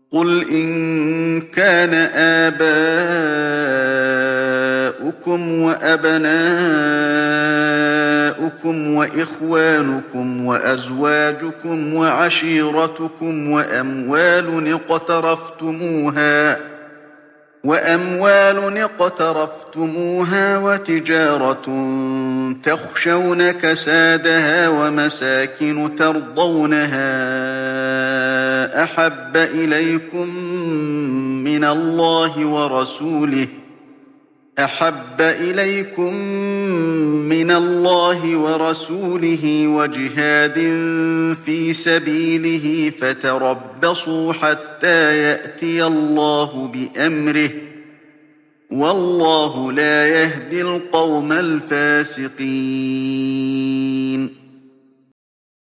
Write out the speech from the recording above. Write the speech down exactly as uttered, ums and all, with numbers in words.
قُلْ إِن كَانَ آبَاؤُكُمْ وَأَبْنَاؤُكُمْ وَإِخْوَانُكُمْ وَأَزْوَاجُكُمْ وَعَشِيرَتُكُمْ وَأَمْوَالٌ اقْتَرَفْتُمُوهَا وَتِجَارَةٌ تَخْشَوْنَ كَسَادَهَا وَمَسَاكِنُ تَرْضَوْنَهَا أَحَبَّ إِلَيْكُم مِّنَ اللَّهِ وَرَسُولِهِ وَجِهَادٍ فِي سَبِيلِهِ فَتَرَبَّصُوا حَتَّىٰ يَأْتِيَ اللَّهُ بِأَمْرِهِ ۗ وَاللَّهُ لَا يَهْدِي الْقَوْمَ الْفَاسِقِينَ